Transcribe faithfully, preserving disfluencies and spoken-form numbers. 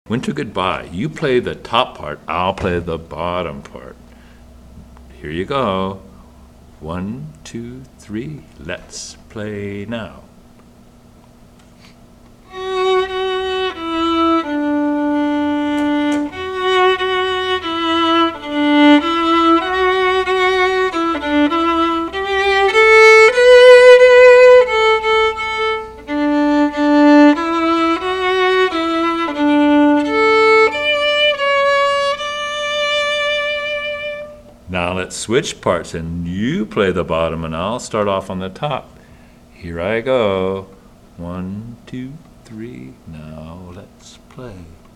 Winter Goodbye. You play the top part, I'll play the bottom part. Here you go. One, two, three, let's play now. Now let's switch parts, and you play the bottom, and I'll start off on the top. Here I go. One, two, three, now let's play.